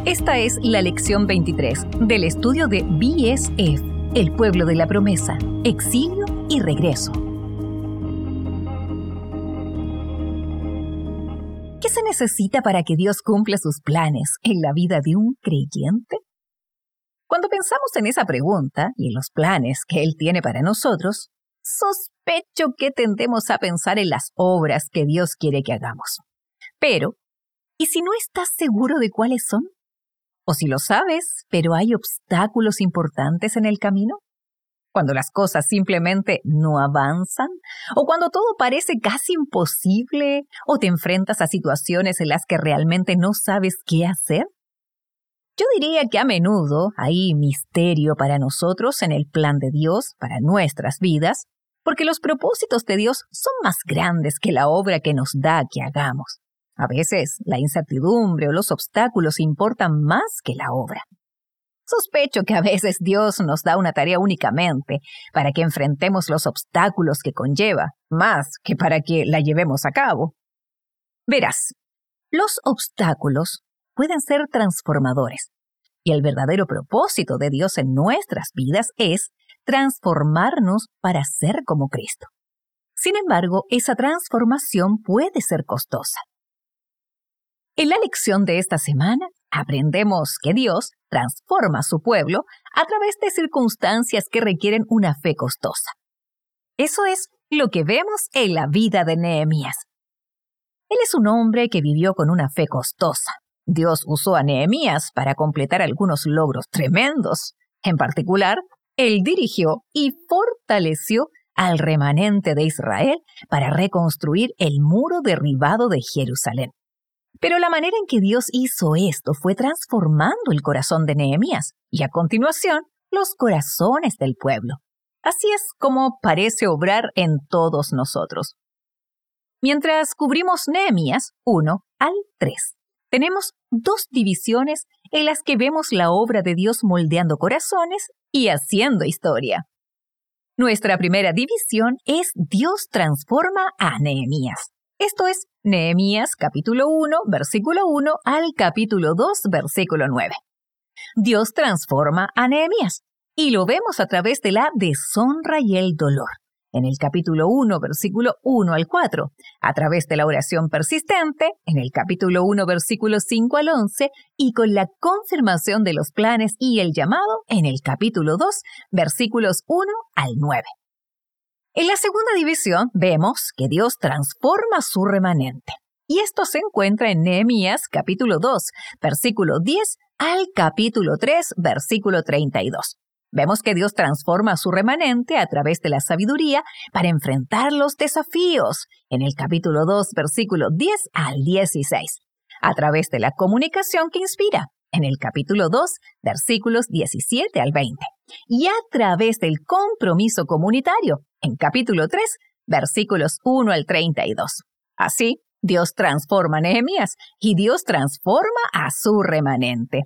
Esta es la lección 23 del estudio de BSF, el pueblo de la promesa, exilio y regreso. ¿Qué se necesita para que Dios cumpla sus planes en la vida de un creyente? Cuando pensamos en esa pregunta y en los planes que Él tiene para nosotros, sospecho que tendemos a pensar en las obras que Dios quiere que hagamos. Pero, ¿y si no estás seguro de cuáles son? ¿O si lo sabes, pero hay obstáculos importantes en el camino? Cuando las cosas simplemente no avanzan, o cuando todo parece casi imposible, o te enfrentas a situaciones en las que realmente no sabes qué hacer. Yo diría que a menudo hay misterio para nosotros en el plan de Dios para nuestras vidas, porque los propósitos de Dios son más grandes que la obra que nos da que hagamos. A veces la incertidumbre o los obstáculos importan más que la obra. Sospecho que a veces Dios nos da una tarea únicamente para que enfrentemos los obstáculos que conlleva, más que para que la llevemos a cabo. Verás, los obstáculos pueden ser transformadores, y el verdadero propósito de Dios en nuestras vidas es transformarnos para ser como Cristo. Sin embargo, esa transformación puede ser costosa. En la lección de esta semana, aprendemos que Dios transforma a su pueblo a través de circunstancias que requieren una fe costosa. Eso es lo que vemos en la vida de Nehemías. Él es un hombre que vivió con una fe costosa. Dios usó a Nehemías para completar algunos logros tremendos. En particular, él dirigió y fortaleció al remanente de Israel para reconstruir el muro derribado de Jerusalén. Pero la manera en que Dios hizo esto fue transformando el corazón de Nehemías y a continuación los corazones del pueblo. Así es como parece obrar en todos nosotros. Mientras cubrimos Nehemías 1 al 3, tenemos dos divisiones en las que vemos la obra de Dios moldeando corazones y haciendo historia. Nuestra primera división es Dios transforma a Nehemías. Esto es Nehemías capítulo 1, versículo 1 al capítulo 2, versículo 9. Dios transforma a Nehemías y lo vemos a través de la deshonra y el dolor. En el capítulo 1, versículo 1 al 4, a través de la oración persistente, en el capítulo 1, versículos 5 al 11, y con la confirmación de los planes y el llamado, en el capítulo 2, versículos 1 al 9. En la segunda división vemos que Dios transforma su remanente. Y esto se encuentra en Nehemías capítulo 2, versículo 10 al capítulo 3, versículo 32. Vemos que Dios transforma a su remanente a través de la sabiduría para enfrentar los desafíos, en el capítulo 2, versículo 10 al 16. A través de la comunicación que inspira, en el capítulo 2, versículos 17 al 20. Y a través del compromiso comunitario, en capítulo 3, versículos 1 al 32. Así, Dios transforma a Nehemías y Dios transforma a su remanente.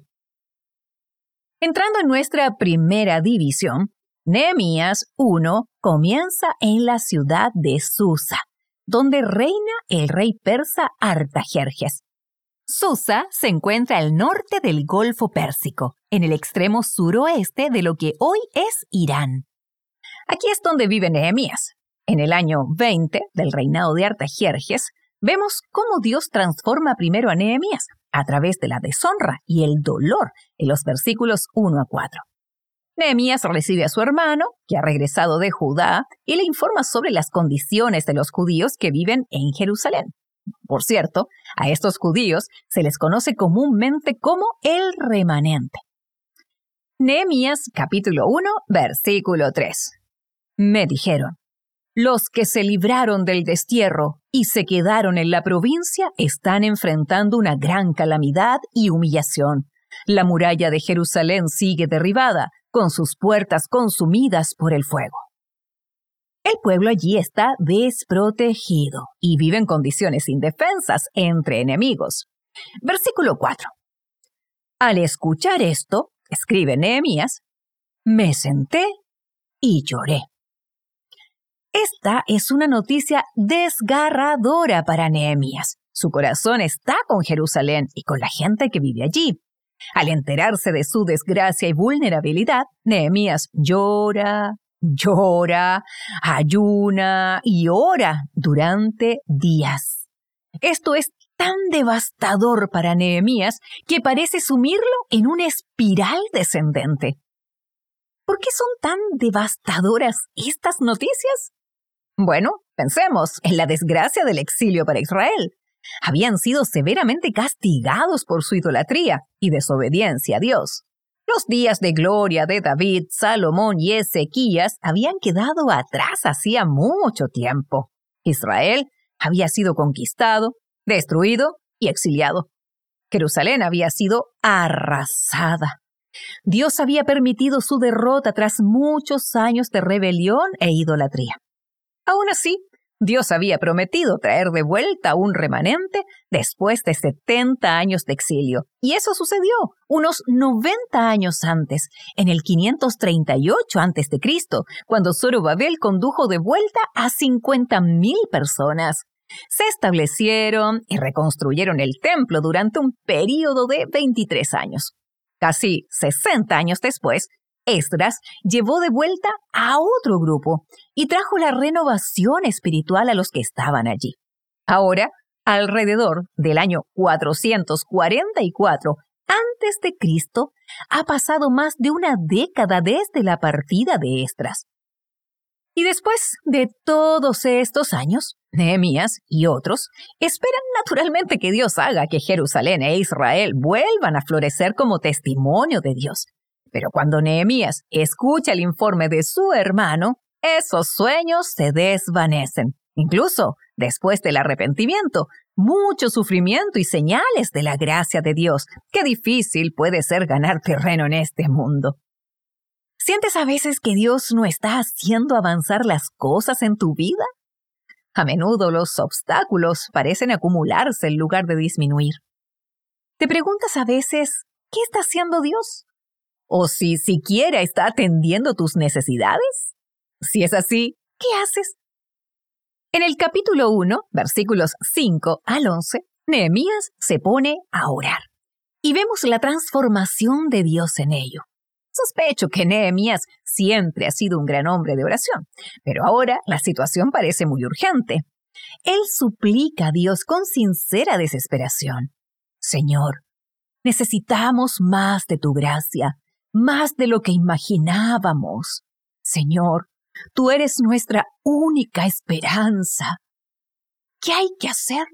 Entrando en nuestra primera división, Nehemías 1 comienza en la ciudad de Susa, donde reina el rey persa Artajerjes. Susa se encuentra al norte del Golfo Pérsico, en el extremo suroeste de lo que hoy es Irán. Aquí es donde vive Nehemías. En el año 20 del reinado de Artajerjes, vemos cómo Dios transforma primero a Nehemías a través de la deshonra y el dolor en los versículos 1 a 4. Nehemías recibe a su hermano, que ha regresado de Judá, y le informa sobre las condiciones de los judíos que viven en Jerusalén. Por cierto, a estos judíos se les conoce comúnmente como el remanente. Nehemías capítulo 1, versículo 3. Me dijeron: los que se libraron del destierro y se quedaron en la provincia están enfrentando una gran calamidad y humillación. La muralla de Jerusalén sigue derribada, con sus puertas consumidas por el fuego. El pueblo allí está desprotegido y vive en condiciones indefensas entre enemigos. Versículo 4. Al escuchar esto, escribe Nehemías, me senté y lloré. Esta es una noticia desgarradora para Nehemías. Su corazón está con Jerusalén y con la gente que vive allí. Al enterarse de su desgracia y vulnerabilidad, Nehemías llora, ayuna y ora durante días. Esto es tan devastador para Nehemías que parece sumirlo en una espiral descendente. ¿Por qué son tan devastadoras estas noticias? Bueno, pensemos en la desgracia del exilio para Israel. Habían sido severamente castigados por su idolatría y desobediencia a Dios. Los días de gloria de David, Salomón y Ezequías habían quedado atrás hacía mucho tiempo. Israel había sido conquistado, destruido y exiliado. Jerusalén había sido arrasada. Dios había permitido su derrota tras muchos años de rebelión e idolatría. Aún así, Dios había prometido traer de vuelta a un remanente después de 70 años de exilio. Y eso sucedió unos 90 años antes, en el 538 a.C., cuando Zorobabel condujo de vuelta a 50,000 personas. Se establecieron y reconstruyeron el templo durante un período de 23 años. Casi 60 años después, Esdras llevó de vuelta a otro grupo y trajo la renovación espiritual a los que estaban allí. Ahora, alrededor del año 444 a.C., ha pasado más de una década desde la partida de Esdras. Y después de todos estos años, Nehemías y otros esperan naturalmente que Dios haga que Jerusalén e Israel vuelvan a florecer como testimonio de Dios. Pero cuando Nehemías escucha el informe de su hermano, esos sueños se desvanecen. Incluso después del arrepentimiento, mucho sufrimiento y señales de la gracia de Dios. Qué difícil puede ser ganar terreno en este mundo. ¿Sientes a veces que Dios no está haciendo avanzar las cosas en tu vida? A menudo los obstáculos parecen acumularse en lugar de disminuir. ¿Te preguntas a veces qué está haciendo Dios? ¿O si siquiera está atendiendo tus necesidades? Si es así, ¿qué haces? En el capítulo 1, versículos 5 al 11, Nehemías se pone a orar. Y vemos la transformación de Dios en ello. Sospecho que Nehemías siempre ha sido un gran hombre de oración, pero ahora la situación parece muy urgente. Él suplica a Dios con sincera desesperación. Señor, necesitamos más de tu gracia, más de lo que imaginábamos. Señor, tú eres nuestra única esperanza. ¿Qué hay que hacer?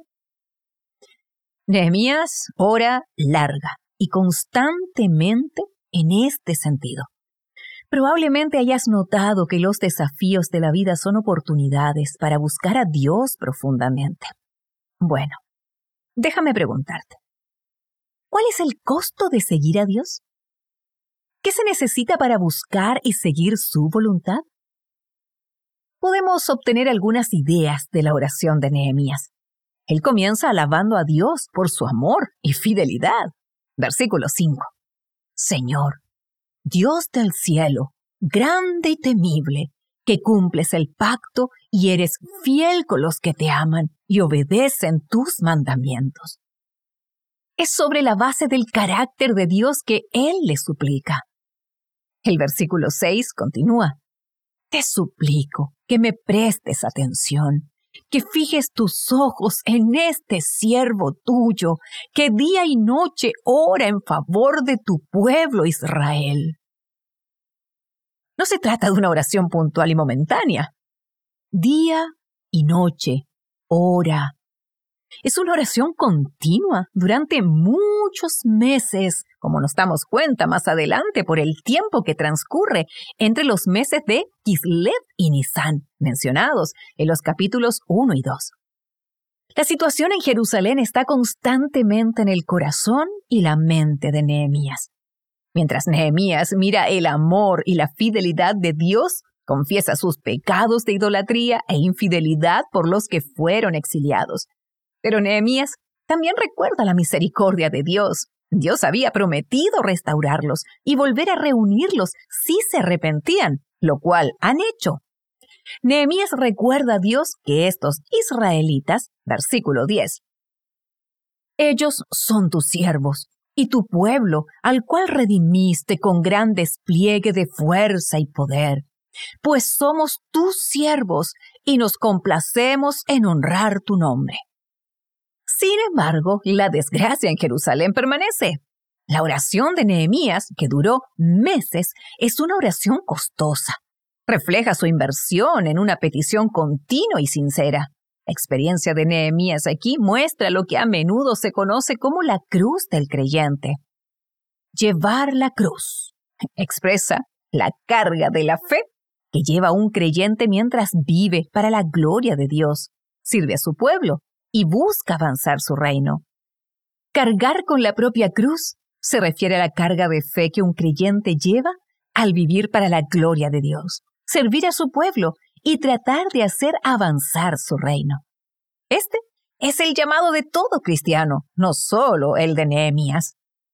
Nehemías ora larga y constantemente en este sentido. Probablemente hayas notado que los desafíos de la vida son oportunidades para buscar a Dios profundamente. Bueno, déjame preguntarte, ¿cuál es el costo de seguir a Dios? ¿Qué se necesita para buscar y seguir su voluntad? Podemos obtener algunas ideas de la oración de Nehemías. Él comienza alabando a Dios por su amor y fidelidad. Versículo 5. Señor, Dios del cielo, grande y temible, que cumples el pacto y eres fiel con los que te aman y obedecen tus mandamientos. Es sobre la base del carácter de Dios que Él le suplica. El versículo 6 continúa. Te suplico que me prestes atención, que fijes tus ojos en este siervo tuyo, que día y noche ora en favor de tu pueblo Israel. No se trata de una oración puntual y momentánea. Día y noche ora. Es una oración continua durante muchos meses, como nos damos cuenta más adelante por el tiempo que transcurre entre los meses de Kislev y Nisán, mencionados en los capítulos 1 y 2. La situación en Jerusalén está constantemente en el corazón y la mente de Nehemías. Mientras Nehemías mira el amor y la fidelidad de Dios, confiesa sus pecados de idolatría e infidelidad por los que fueron exiliados. Pero Nehemías también recuerda la misericordia de Dios. Dios había prometido restaurarlos y volver a reunirlos si se arrepentían, lo cual han hecho. Nehemías recuerda a Dios que estos israelitas, versículo 10, ellos son tus siervos, y tu pueblo, al cual redimiste con gran despliegue de fuerza y poder, pues somos tus siervos y nos complacemos en honrar tu nombre. Sin embargo, la desgracia en Jerusalén permanece. La oración de Nehemías, que duró meses, es una oración costosa. Refleja su inversión en una petición continua y sincera. La experiencia de Nehemías aquí muestra lo que a menudo se conoce como la cruz del creyente. Llevar la cruz expresa la carga de la fe que lleva un creyente mientras vive para la gloria de Dios, sirve a su pueblo y busca avanzar su reino. Cargar con la propia cruz se refiere a la carga de fe que un creyente lleva al vivir para la gloria de Dios, servir a su pueblo y tratar de hacer avanzar su reino. Este es el llamado de todo cristiano, no solo el de Nehemías.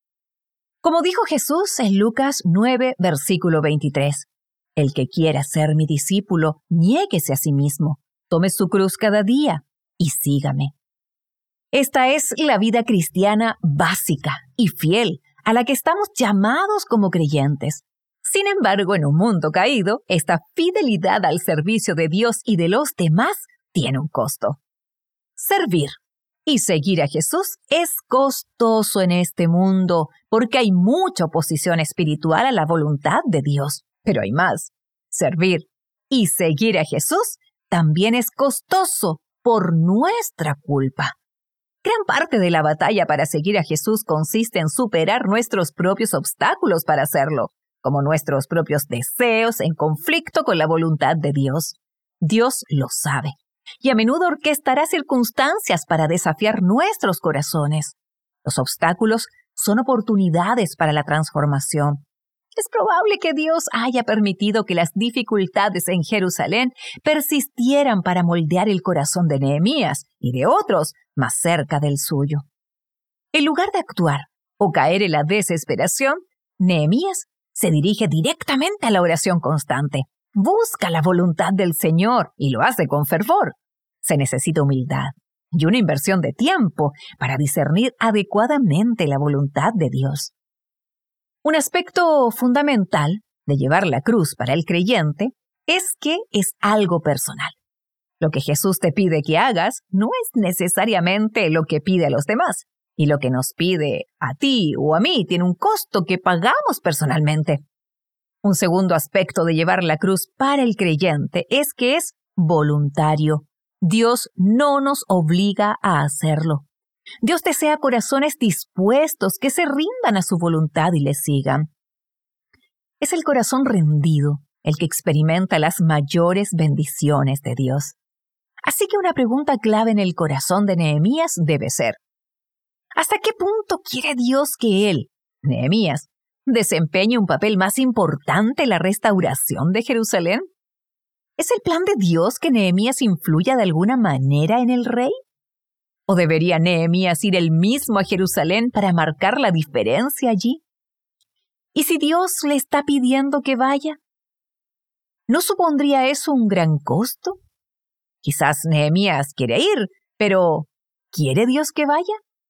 Como dijo Jesús en Lucas 9, versículo 23, el que quiera ser mi discípulo, niéguese a sí mismo, tome su cruz cada día y sígame. Esta es la vida cristiana básica y fiel a la que estamos llamados como creyentes. Sin embargo, en un mundo caído, esta fidelidad al servicio de Dios y de los demás tiene un costo. Servir y seguir a Jesús es costoso en este mundo porque hay mucha oposición espiritual a la voluntad de Dios. Pero hay más. Servir y seguir a Jesús también es costoso por nuestra culpa. Gran parte de la batalla para seguir a Jesús consiste en superar nuestros propios obstáculos para hacerlo, como nuestros propios deseos en conflicto con la voluntad de Dios. Dios lo sabe, y a menudo orquestará circunstancias para desafiar nuestros corazones. Los obstáculos son oportunidades para la transformación. Es probable que Dios haya permitido que las dificultades en Jerusalén persistieran para moldear el corazón de Nehemías y de otros más cerca del suyo. En lugar de actuar o caer en la desesperación, Nehemías se dirige directamente a la oración constante. Busca la voluntad del Señor y lo hace con fervor. Se necesita humildad y una inversión de tiempo para discernir adecuadamente la voluntad de Dios. Un aspecto fundamental de llevar la cruz para el creyente es que es algo personal. Lo que Jesús te pide que hagas no es necesariamente lo que pide a los demás, y lo que nos pide a ti o a mí tiene un costo que pagamos personalmente. Un segundo aspecto de llevar la cruz para el creyente es que es voluntario. Dios no nos obliga a hacerlo. Dios desea corazones dispuestos que se rindan a su voluntad y le sigan. Es el corazón rendido el que experimenta las mayores bendiciones de Dios. Así que una pregunta clave en el corazón de Nehemías debe ser: ¿hasta qué punto quiere Dios que él, Nehemías, desempeñe un papel más importante en la restauración de Jerusalén? ¿Es el plan de Dios que Nehemías influya de alguna manera en el rey? ¿O debería Nehemías ir él mismo a Jerusalén para marcar la diferencia allí? ¿Y si Dios le está pidiendo que vaya? ¿No supondría eso un gran costo? Quizás Nehemías quiere ir, pero ¿quiere Dios que vaya?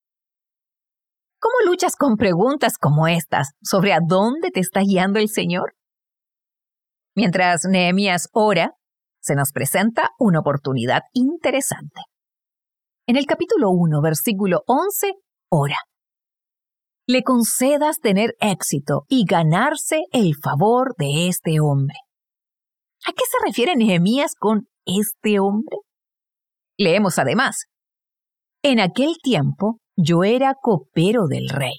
¿Cómo luchas con preguntas como estas sobre a dónde te está guiando el Señor? Mientras Nehemías ora, se nos presenta una oportunidad interesante. En el capítulo 1, versículo 11, ora: le concedas tener éxito y ganarse el favor de este hombre. ¿A qué se refiere Nehemías con este hombre? Leemos además: en aquel tiempo yo era copero del rey.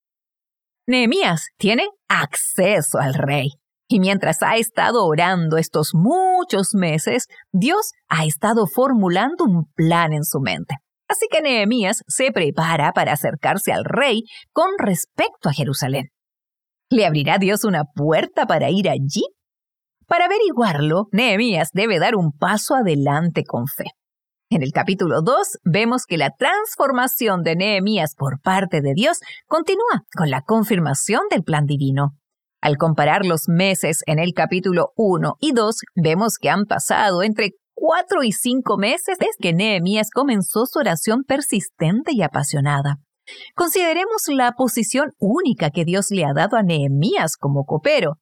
Nehemías tiene acceso al rey. Y mientras ha estado orando estos muchos meses, Dios ha estado formulando un plan en su mente. Así que Nehemías se prepara para acercarse al rey con respecto a Jerusalén. ¿Le abrirá Dios una puerta para ir allí? Para averiguarlo, Nehemías debe dar un paso adelante con fe. En el capítulo 2 vemos que la transformación de Nehemías por parte de Dios continúa con la confirmación del plan divino. Al comparar los meses en el capítulo 1 y 2, vemos que han pasado entre 4 y 5 meses desde que Nehemías comenzó su oración persistente y apasionada. Consideremos la posición única que Dios le ha dado a Nehemías como copero.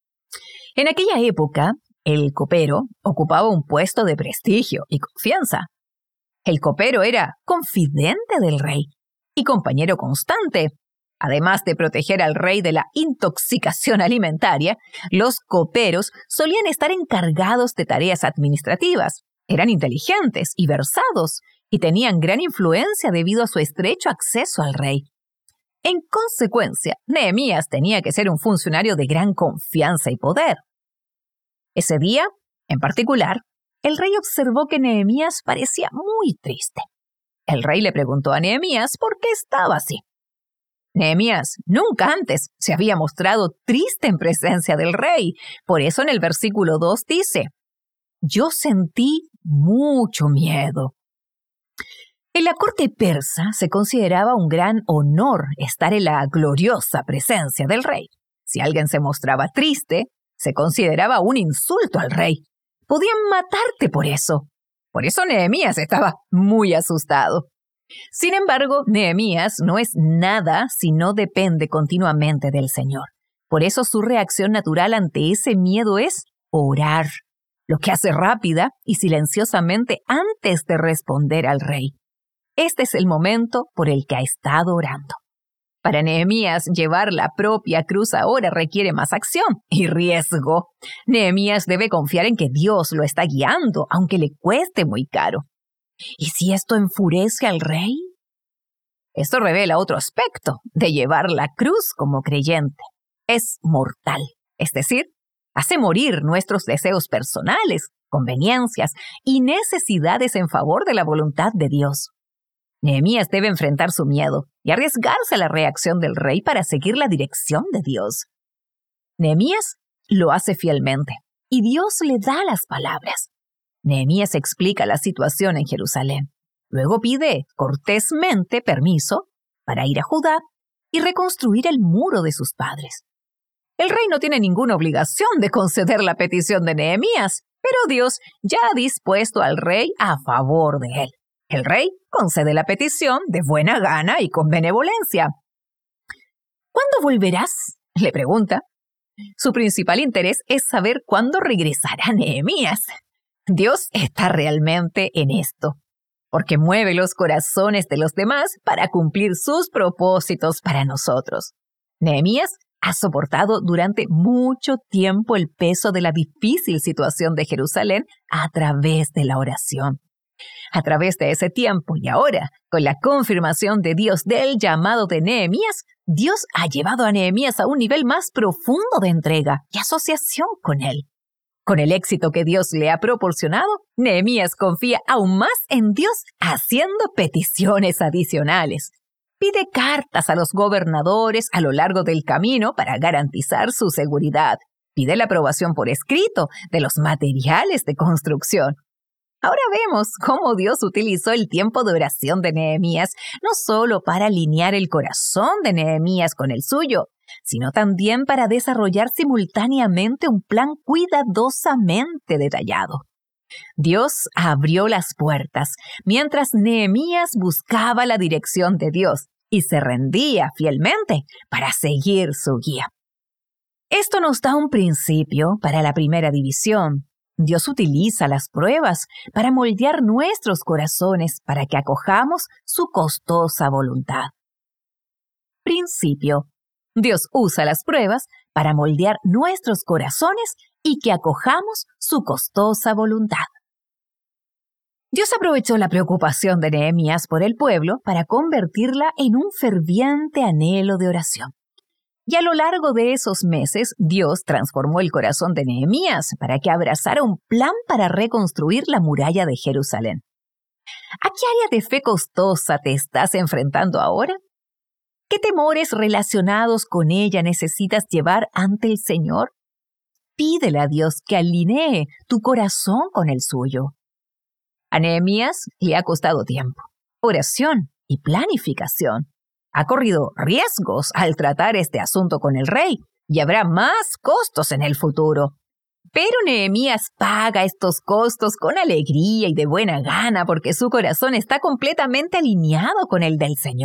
En aquella época, el copero ocupaba un puesto de prestigio y confianza. El copero era confidente del rey y compañero constante. Además de proteger al rey de la intoxicación alimentaria, los coperos solían estar encargados de tareas administrativas. Eran inteligentes y versados y tenían gran influencia debido a su estrecho acceso al rey. En consecuencia, Nehemías tenía que ser un funcionario de gran confianza y poder. Ese día, en particular, el rey observó que Nehemías parecía muy triste. El rey le preguntó a Nehemías por qué estaba así. Nehemías nunca antes se había mostrado triste en presencia del rey. Por eso en el versículo 2 dice: «Yo sentí mucho miedo». En la corte persa se consideraba un gran honor estar en la gloriosa presencia del rey. Si alguien se mostraba triste, se consideraba un insulto al rey. Podían matarte por eso. Por eso Nehemías estaba muy asustado. Sin embargo, Nehemías no es nada si no depende continuamente del Señor. Por eso su reacción natural ante ese miedo es orar, lo que hace rápida y silenciosamente antes de responder al rey. Este es el momento por el que ha estado orando. Para Nehemías, llevar la propia cruz ahora requiere más acción y riesgo. Nehemías debe confiar en que Dios lo está guiando, aunque le cueste muy caro. ¿Y si esto enfurece al rey? Esto revela otro aspecto de llevar la cruz como creyente. Es mortal, es decir, hace morir nuestros deseos personales, conveniencias y necesidades en favor de la voluntad de Dios. Nehemías debe enfrentar su miedo y arriesgarse a la reacción del rey para seguir la dirección de Dios. Nehemías lo hace fielmente y Dios le da las palabras. Nehemías explica la situación en Jerusalén. Luego pide cortésmente permiso para ir a Judá y reconstruir el muro de sus padres. El rey no tiene ninguna obligación de conceder la petición de Nehemías, pero Dios ya ha dispuesto al rey a favor de él. El rey concede la petición de buena gana y con benevolencia. ¿Cuándo volverás?, le pregunta. Su principal interés es saber cuándo regresará Nehemías. Dios está realmente en esto, porque mueve los corazones de los demás para cumplir sus propósitos para nosotros. Nehemías ha soportado durante mucho tiempo el peso de la difícil situación de Jerusalén a través de la oración. A través de ese tiempo y ahora, con la confirmación de Dios del llamado de Nehemías, Dios ha llevado a Nehemías a un nivel más profundo de entrega y asociación con él. Con el éxito que Dios le ha proporcionado, Nehemías confía aún más en Dios haciendo peticiones adicionales. Pide cartas a los gobernadores a lo largo del camino para garantizar su seguridad. Pide la aprobación por escrito de los materiales de construcción. Ahora vemos cómo Dios utilizó el tiempo de oración de Nehemías no solo para alinear el corazón de Nehemías con el suyo, sino también para desarrollar simultáneamente un plan cuidadosamente detallado. Dios abrió las puertas mientras Nehemías buscaba la dirección de Dios y se rendía fielmente para seguir su guía. Esto nos da un principio para la primera división. Dios utiliza las pruebas para moldear nuestros corazones para que acojamos su costosa voluntad. Principio. Dios usa las pruebas para moldear nuestros corazones y que acojamos su costosa voluntad. Dios aprovechó la preocupación de Nehemías por el pueblo para convertirla en un ferviente anhelo de oración. Y a lo largo de esos meses, Dios transformó el corazón de Nehemías para que abrazara un plan para reconstruir la muralla de Jerusalén. ¿A qué área de fe costosa te estás enfrentando ahora? ¿Qué temores relacionados con ella necesitas llevar ante el Señor? Pídele a Dios que alinee tu corazón con el suyo. A Nehemías le ha costado tiempo, oración y planificación. Ha corrido riesgos al tratar este asunto con el rey y habrá más costos en el futuro. Pero Nehemías paga estos costos con alegría y de buena gana porque su corazón está completamente alineado con el del Señor.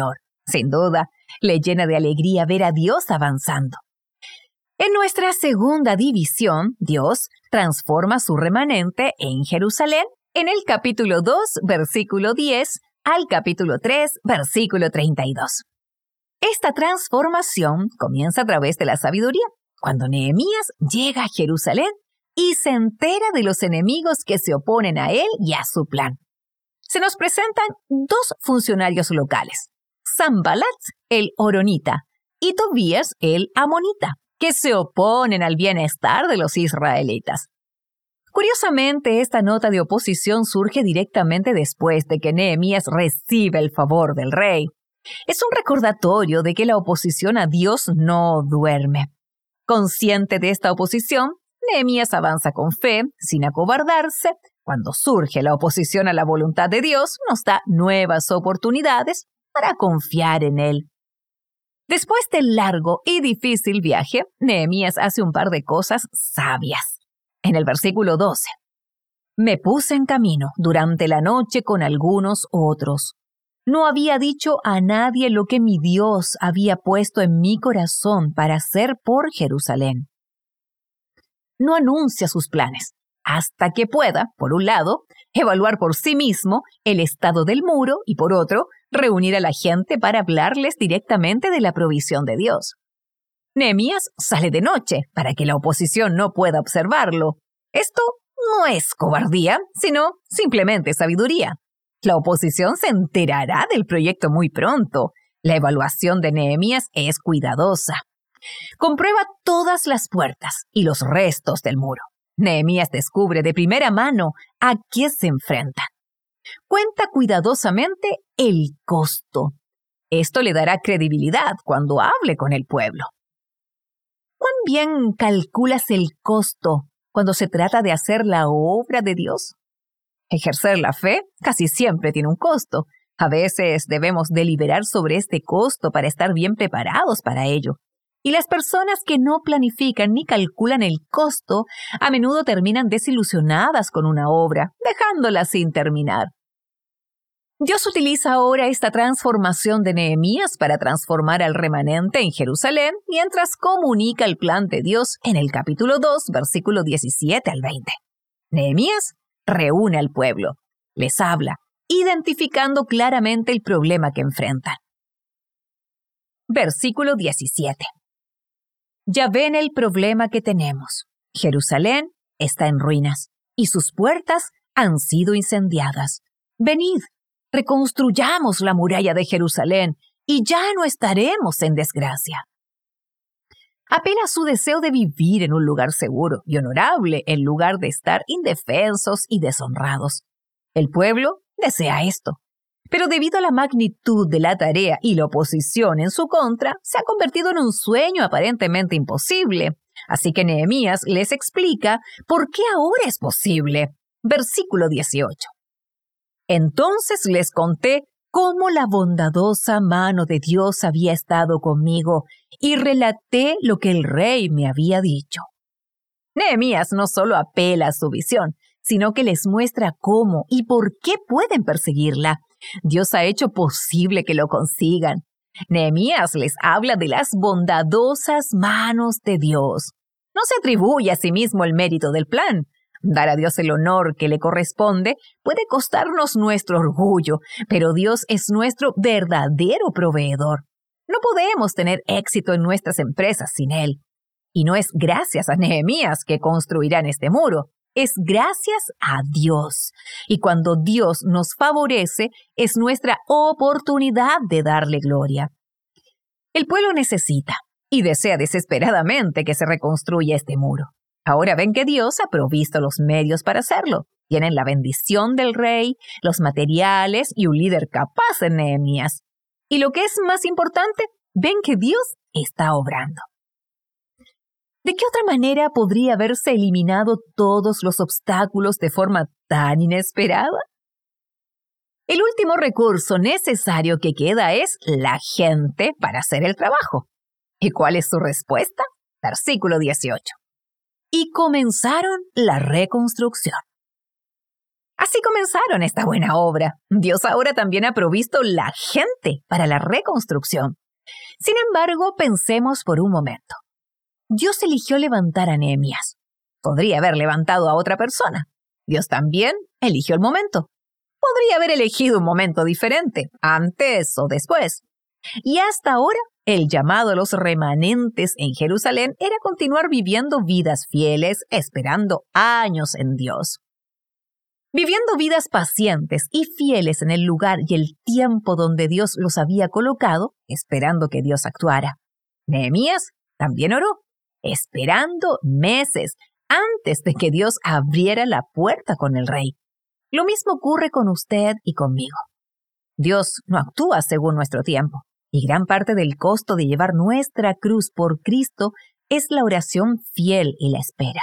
Sin duda, le llena de alegría ver a Dios avanzando. En nuestra segunda división, Dios transforma su remanente en Jerusalén en el capítulo 2, versículo 10 al capítulo 3, versículo 32. Esta transformación comienza a través de la sabiduría, cuando Nehemías llega a Jerusalén y se entera de los enemigos que se oponen a él y a su plan. Se nos presentan dos funcionarios locales, Sanballat, el horonita, y Tobías, el amonita, que se oponen al bienestar de los israelitas. Curiosamente, esta nota de oposición surge directamente después de que Nehemías recibe el favor del rey. Es un recordatorio de que la oposición a Dios no duerme. Consciente de esta oposición, Nehemías avanza con fe, sin acobardarse. Cuando surge la oposición a la voluntad de Dios, nos da nuevas oportunidades para confiar en Él. Después del largo y difícil viaje, Nehemías hace un par de cosas sabias. En el versículo 12, me puse en camino durante la noche con algunos otros. No había dicho a nadie lo que mi Dios había puesto en mi corazón para hacer por Jerusalén. No anuncia sus planes hasta que pueda, por un lado, evaluar por sí mismo el estado del muro y, por otro, reunir a la gente para hablarles directamente de la provisión de Dios. Nehemías sale de noche para que la oposición no pueda observarlo. Esto no es cobardía, sino simplemente sabiduría. La oposición se enterará del proyecto muy pronto. La evaluación de Nehemías es cuidadosa. Comprueba todas las puertas y los restos del muro. Nehemías descubre de primera mano a qué se enfrenta. Cuenta cuidadosamente el costo. Esto le dará credibilidad cuando hable con el pueblo. ¿Cuán bien calculas el costo cuando se trata de hacer la obra de Dios? Ejercer la fe casi siempre tiene un costo. A veces debemos deliberar sobre este costo para estar bien preparados para ello. Y las personas que no planifican ni calculan el costo a menudo terminan desilusionadas con una obra, dejándola sin terminar. Dios utiliza ahora esta transformación de Nehemías para transformar al remanente en Jerusalén, mientras comunica el plan de Dios en el capítulo 2, versículo 17 al 20. Nehemías reúne al pueblo, les habla, identificando claramente el problema que enfrentan. Versículo 17. Ya ven el problema que tenemos. Jerusalén está en ruinas y sus puertas han sido incendiadas. Venid, reconstruyamos la muralla de Jerusalén y ya no estaremos en desgracia. Apela a su deseo de vivir en un lugar seguro y honorable en lugar de estar indefensos y deshonrados. El pueblo desea esto, pero debido a la magnitud de la tarea y la oposición en su contra, se ha convertido en un sueño aparentemente imposible. Así que Nehemías les explica por qué ahora es posible. Versículo 18. Entonces les conté cómo la bondadosa mano de Dios había estado conmigo y relaté lo que el rey me había dicho. Nehemías no solo apela a su visión, sino que les muestra cómo y por qué pueden perseguirla. Dios ha hecho posible que lo consigan. Nehemías les habla de las bondadosas manos de Dios. No se atribuye a sí mismo el mérito del plan. Dar a Dios el honor que le corresponde puede costarnos nuestro orgullo, pero Dios es nuestro verdadero proveedor. No podemos tener éxito en nuestras empresas sin Él. Y no es gracias a Nehemías que construirán este muro, es gracias a Dios. Y cuando Dios nos favorece, es nuestra oportunidad de darle gloria. El pueblo necesita y desea desesperadamente que se reconstruya este muro. Ahora ven que Dios ha provisto los medios para hacerlo. Tienen la bendición del rey, los materiales y un líder capaz en Nehemías. Y lo que es más importante, ven que Dios está obrando. ¿De qué otra manera podría haberse eliminado todos los obstáculos de forma tan inesperada? El último recurso necesario que queda es la gente para hacer el trabajo. ¿Y cuál es su respuesta? Versículo 18. Y comenzaron la reconstrucción. Así comenzaron esta buena obra. Dios ahora también ha provisto la gente para la reconstrucción. Sin embargo, pensemos por un momento. Dios eligió levantar a Nehemías. Podría haber levantado a otra persona. Dios también eligió el momento. Podría haber elegido un momento diferente, antes o después. Y hasta ahora, el llamado a los remanentes en Jerusalén era continuar viviendo vidas fieles, esperando años en Dios. Viviendo vidas pacientes y fieles en el lugar y el tiempo donde Dios los había colocado, esperando que Dios actuara. Nehemías también oró, esperando meses antes de que Dios abriera la puerta con el rey. Lo mismo ocurre con usted y conmigo. Dios no actúa según nuestro tiempo, y gran parte del costo de llevar nuestra cruz por Cristo es la oración fiel y la espera.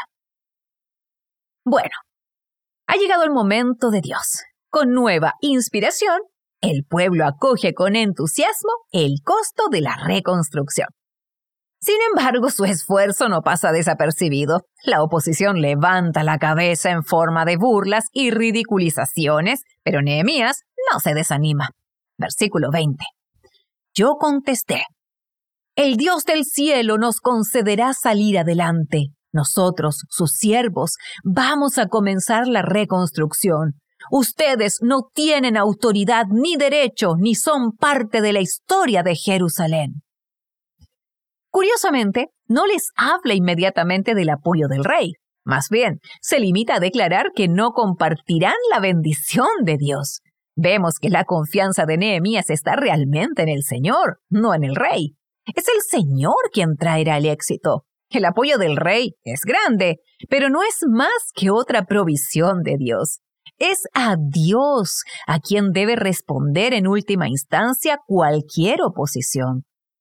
Bueno, ha llegado el momento de Dios. Con nueva inspiración, el pueblo acoge con entusiasmo el costo de la reconstrucción. Sin embargo, su esfuerzo no pasa desapercibido. La oposición levanta la cabeza en forma de burlas y ridiculizaciones, pero Nehemías no se desanima. Versículo 20. Yo contesté, el Dios del cielo nos concederá salir adelante. Nosotros, sus siervos, vamos a comenzar la reconstrucción. Ustedes no tienen autoridad ni derecho, ni son parte de la historia de Jerusalén. Curiosamente, no les habla inmediatamente del apoyo del rey. Más bien, se limita a declarar que no compartirán la bendición de Dios. Vemos que la confianza de Nehemías está realmente en el Señor, no en el rey. Es el Señor quien traerá el éxito. El apoyo del rey es grande, pero no es más que otra provisión de Dios. Es a Dios a quien debe responder en última instancia cualquier oposición.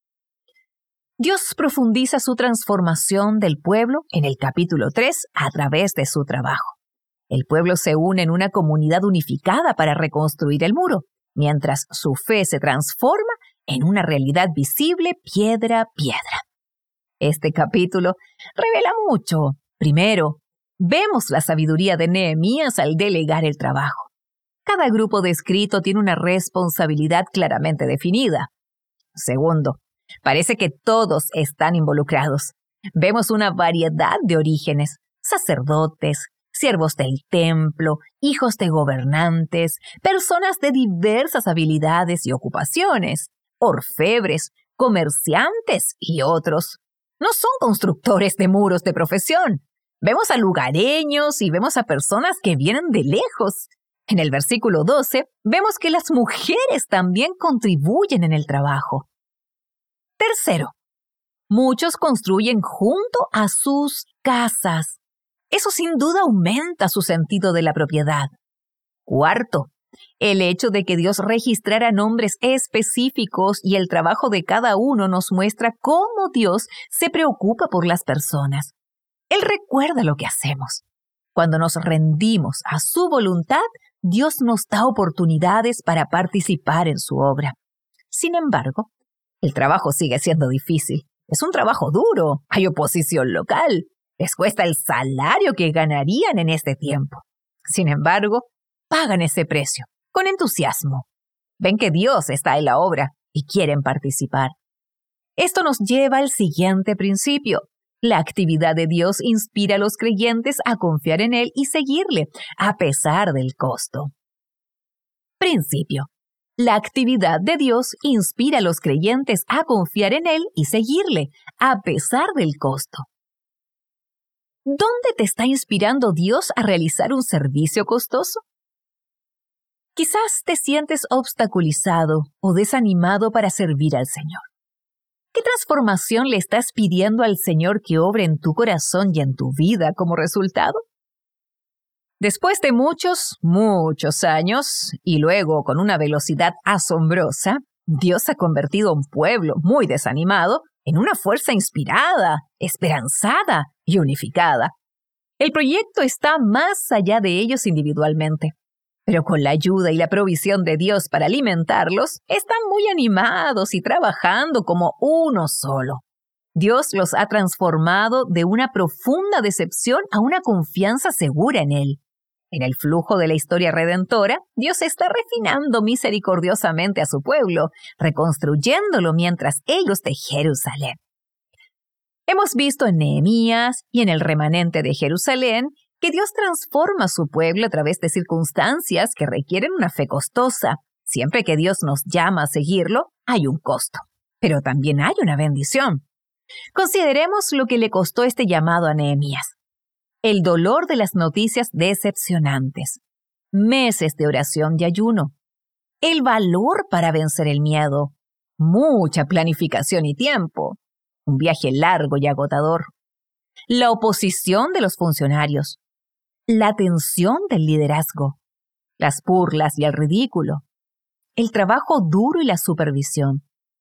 Dios profundiza su transformación del pueblo en el capítulo 3 a través de su trabajo. El pueblo se une en una comunidad unificada para reconstruir el muro, mientras su fe se transforma en una realidad visible piedra a piedra. Este capítulo revela mucho. Primero, vemos la sabiduría de Nehemías al delegar el trabajo. Cada grupo descrito tiene una responsabilidad claramente definida. Segundo, parece que todos están involucrados. Vemos una variedad de orígenes: sacerdotes, siervos del templo, hijos de gobernantes, personas de diversas habilidades y ocupaciones, orfebres, comerciantes y otros. No son constructores de muros de profesión. Vemos a lugareños y vemos a personas que vienen de lejos. En el versículo 12, vemos que las mujeres también contribuyen en el trabajo. Tercero, muchos construyen junto a sus casas. Eso sin duda aumenta su sentido de la propiedad. Cuarto, el hecho de que Dios registrara nombres específicos y el trabajo de cada uno nos muestra cómo Dios se preocupa por las personas. Él recuerda lo que hacemos. Cuando nos rendimos a su voluntad, Dios nos da oportunidades para participar en su obra. Sin embargo, el trabajo sigue siendo difícil. Es un trabajo duro. Hay oposición local. Les cuesta el salario que ganarían en este tiempo. Sin embargo, pagan ese precio, con entusiasmo. Ven que Dios está en la obra y quieren participar. Esto nos lleva al siguiente principio. La actividad de Dios inspira a los creyentes a confiar en Él y seguirle, a pesar del costo. Principio. La actividad de Dios inspira a los creyentes a confiar en Él y seguirle, a pesar del costo. ¿Dónde te está inspirando Dios a realizar un servicio costoso? Quizás te sientes obstaculizado o desanimado para servir al Señor. ¿Qué transformación le estás pidiendo al Señor que obre en tu corazón y en tu vida como resultado? Después de muchos años, y luego con una velocidad asombrosa, Dios ha convertido a un pueblo muy desanimado en una fuerza inspirada, esperanzada y unificada. El proyecto está más allá de ellos individualmente, pero con la ayuda y la provisión de Dios para alimentarlos, están muy animados y trabajando como uno solo. Dios los ha transformado de una profunda decepción a una confianza segura en Él. En el flujo de la historia redentora, Dios está refinando misericordiosamente a su pueblo, reconstruyéndolo mientras ellos de Jerusalén. Hemos visto en Nehemías y en el remanente de Jerusalén que Dios transforma a su pueblo a través de circunstancias que requieren una fe costosa. Siempre que Dios nos llama a seguirlo, hay un costo, pero también hay una bendición. Consideremos lo que le costó este llamado a Nehemías. El dolor de las noticias decepcionantes, meses de oración y ayuno, el valor para vencer el miedo, mucha planificación y tiempo, un viaje largo y agotador, la oposición de los funcionarios, la tensión del liderazgo, las burlas y el ridículo, el trabajo duro y la supervisión.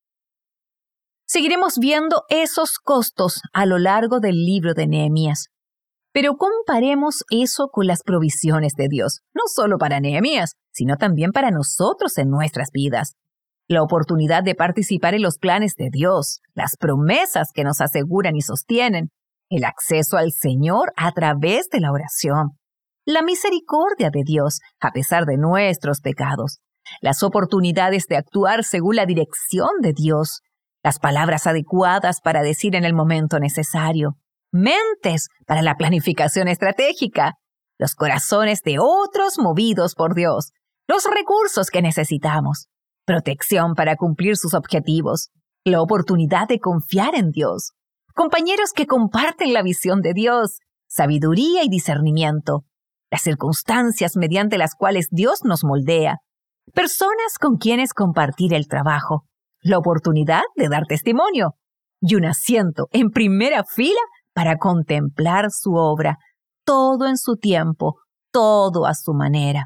Seguiremos viendo esos costos a lo largo del libro de Nehemías. Pero comparemos eso con las provisiones de Dios, no solo para Nehemías, sino también para nosotros en nuestras vidas. La oportunidad de participar en los planes de Dios, las promesas que nos aseguran y sostienen, el acceso al Señor a través de la oración, la misericordia de Dios a pesar de nuestros pecados, las oportunidades de actuar según la dirección de Dios, las palabras adecuadas para decir en el momento necesario, mentes para la planificación estratégica, los corazones de otros movidos por Dios, los recursos que necesitamos, protección para cumplir sus objetivos, la oportunidad de confiar en Dios, compañeros que comparten la visión de Dios, sabiduría y discernimiento, las circunstancias mediante las cuales Dios nos moldea, personas con quienes compartir el trabajo, la oportunidad de dar testimonio y un asiento en primera fila para contemplar su obra, todo en su tiempo, todo a su manera.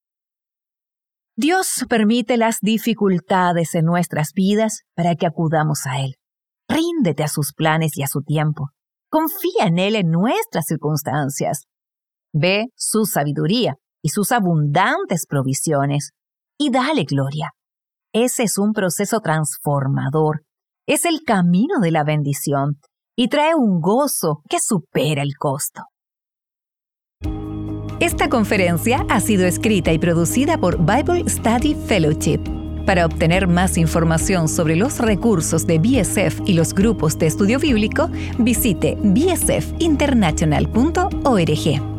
Dios permite las dificultades en nuestras vidas para que acudamos a Él. Ríndete a sus planes y a su tiempo. Confía en Él en nuestras circunstancias. Ve su sabiduría y sus abundantes provisiones y dale gloria. Ese es un proceso transformador. Es el camino de la bendición y trae un gozo que supera el costo. Esta conferencia ha sido escrita y producida por Bible Study Fellowship. Para obtener más información sobre los recursos de BSF y los grupos de estudio bíblico, visite bsfinternational.org.